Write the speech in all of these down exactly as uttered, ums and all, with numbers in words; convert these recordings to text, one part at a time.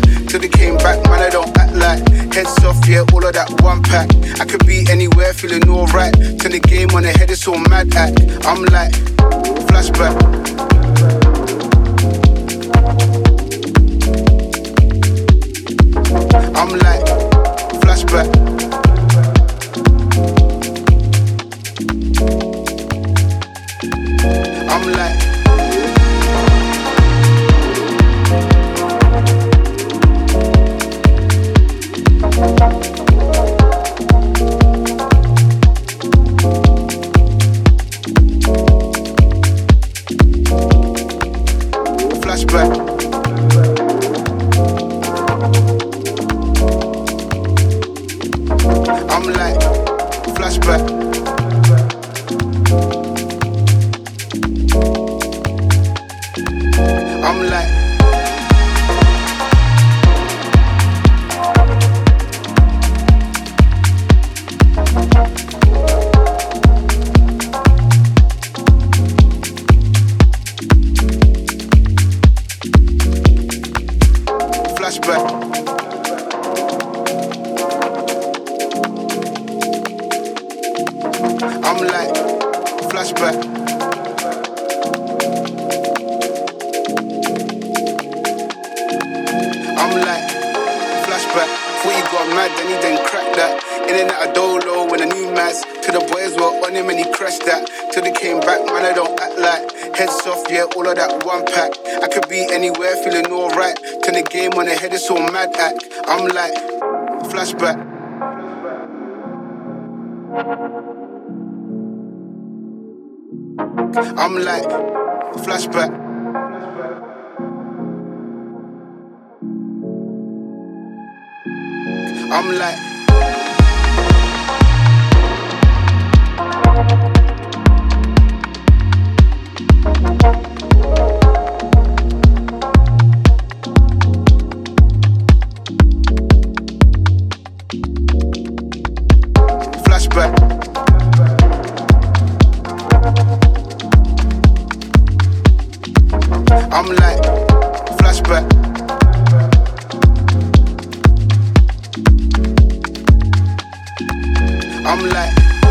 till they came back, man, I don't act like. Heads off, yeah, all of that one pack. I could be anywhere feeling alright. Turn the game on the head, it's all mad act. I'm like, flashback. I'm like, flashback. I'm like, flashback. I'm like, flashback. I'm like, flashback. I'm like, flashback. I'm like, flashback. Before you got mad, then he then cracked that. In and out of dolo when I knew Maz. Till the boys were on him and he crashed that. Till they came back, man, I don't act like. Heads off, yeah, all of that one pack. I could be anywhere feeling alright. Turn the game on the head, it's all mad act. I'm like, flashback. I'm like, flashback. I'm like, flashback. I'm like, flashback. I'm like,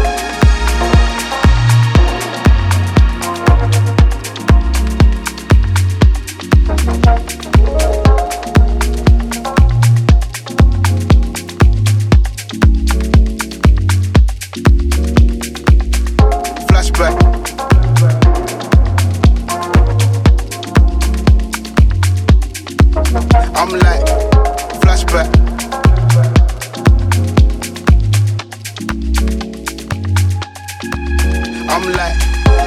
flashback. I'm like, flashback. I'm like,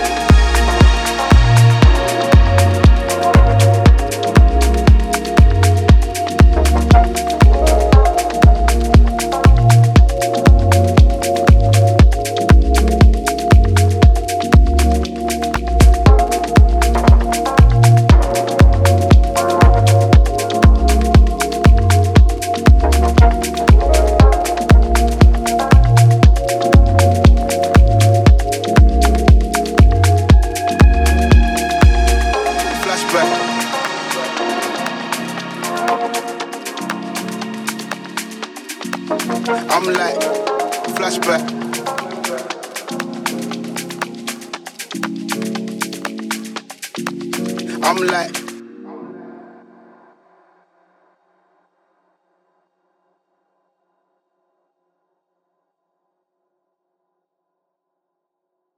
I'm like, flashback. I'm like,